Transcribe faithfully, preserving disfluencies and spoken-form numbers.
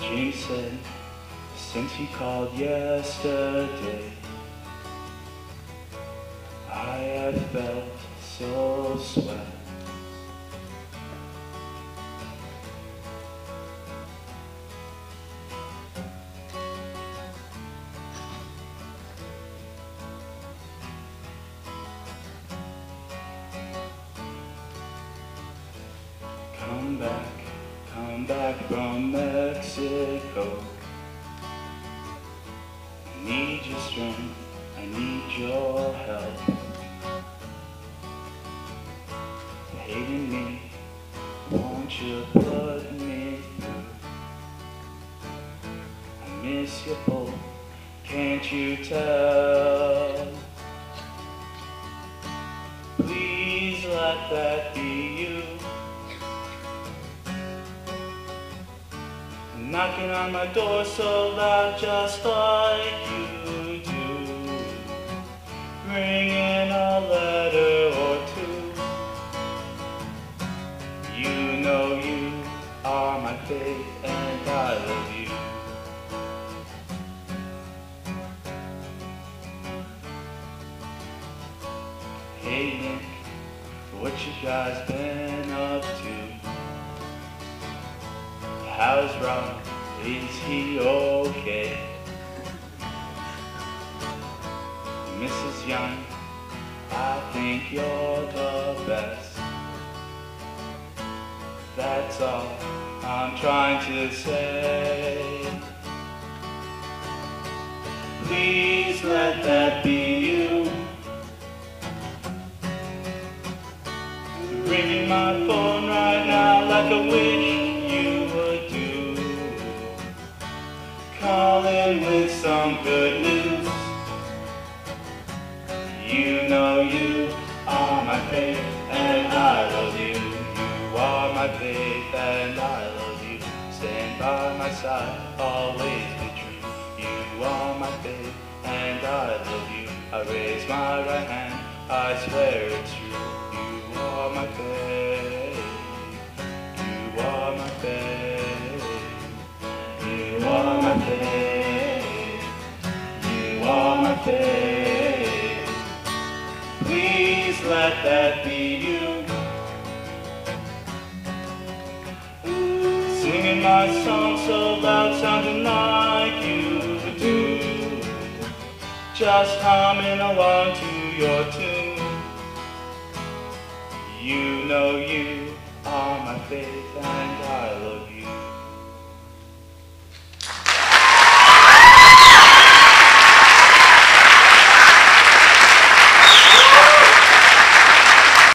Dream said, since you called yesterday, I have felt so swell. Come back, come back from Mexico. I need your strength, I need your help. Hating me, won't you put me through? I miss you both, can't you tell? Please let that be you. Knocking on my door so loud, just like you do, bringing a letter or two. You know you are my faith and I love you. Hey Nick, what you guys been up to? How's Rob? Is he okay? Missus Young, I think you're the best. That's all I'm trying to say. Please let that be you. Ringing my phone right now like a wish. Calling with some good news. You know you are my faith and I love you. You are my faith and I love you. Stand by my side, always be true. You are my faith and I love you. I raise my right hand, I swear it's true. You are my faith. You are my faith. You are my faith, you are my faith. Please let that be you. Singing my song so loud, sounding like you do. Just humming along to your tune. You know you are my faith and I love you.